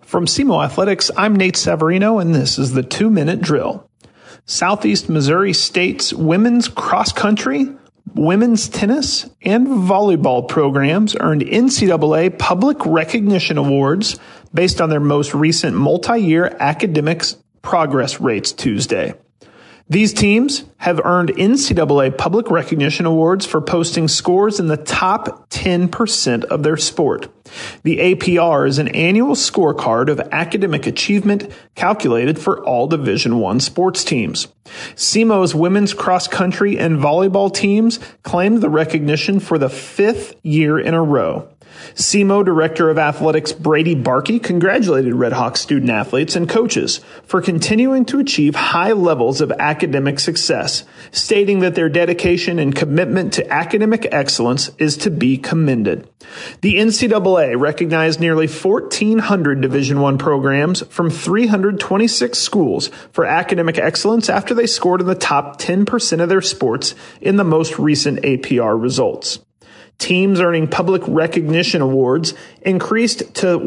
From SEMO Athletics, I'm Nate Savarino, and this is the 2-Minute Drill. Southeast Missouri State's women's cross country, women's tennis, and volleyball programs earned NCAA Public Recognition Awards based on their most recent multi-year academics progress rates Tuesday. These teams have earned NCAA Public Recognition Awards for posting scores in the top 10% of their sport. The APR is an annual scorecard of academic achievement calculated for all Division I sports teams. SEMO's women's cross country and volleyball teams claimed the recognition for the 5th year in a row. SEMO Director of Athletics Brady Barkey congratulated Red Hawks student athletes and coaches for continuing to achieve high levels of academic success, stating that their dedication and commitment to academic excellence is to be commended. The NCAA recognized nearly 1,400 Division I programs from 326 schools for academic excellence after they scored in the top 10% of their sports in the most recent APR results. Teams earning public recognition awards increased to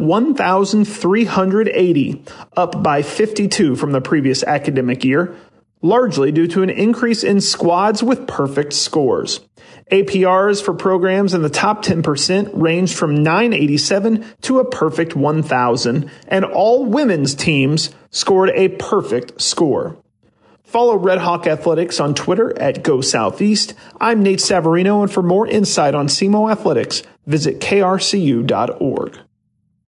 1,380, up by 52 from the previous academic year, largely due to an increase in squads with perfect scores. APRs for programs in the top 10% ranged from 987 to a perfect 1,000, and all women's teams scored a perfect score. Follow Red Hawk Athletics on Twitter at GoSoutheast. I'm Nate Savarino, and for more insight on SEMO Athletics, visit krcu.org.